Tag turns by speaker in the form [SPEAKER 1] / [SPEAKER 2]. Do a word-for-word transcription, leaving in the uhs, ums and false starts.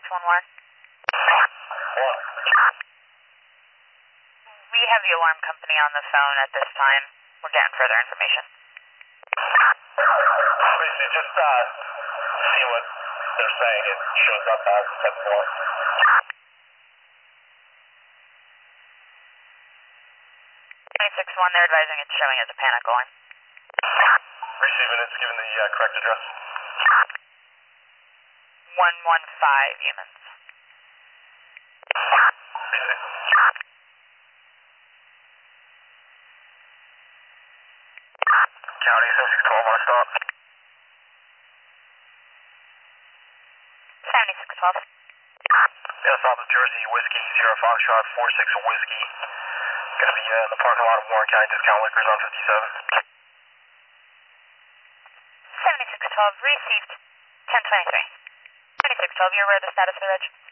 [SPEAKER 1] one Warren. We have the alarm company on the phone at this time. We're getting further information.
[SPEAKER 2] Basically, just uh, see what they're saying. It shows up as ten four.
[SPEAKER 1] twenty-six one, they're advising it's showing as a panic alarm.
[SPEAKER 2] Receiving, it's given the uh, correct address.
[SPEAKER 1] one one five humans.
[SPEAKER 2] County seventy-six twelve, want to stop?
[SPEAKER 1] seventy-six twelve.
[SPEAKER 2] Yeah, stop is Jersey Whiskey, Sierra Foxtrot, four six Whiskey. Gonna be uh, in the parking lot of Warren County Discount Liquors on fifty-seven.
[SPEAKER 1] seventy-six twelve, received ten twenty-three. seventy-six twelve, you're aware of the status of the reg?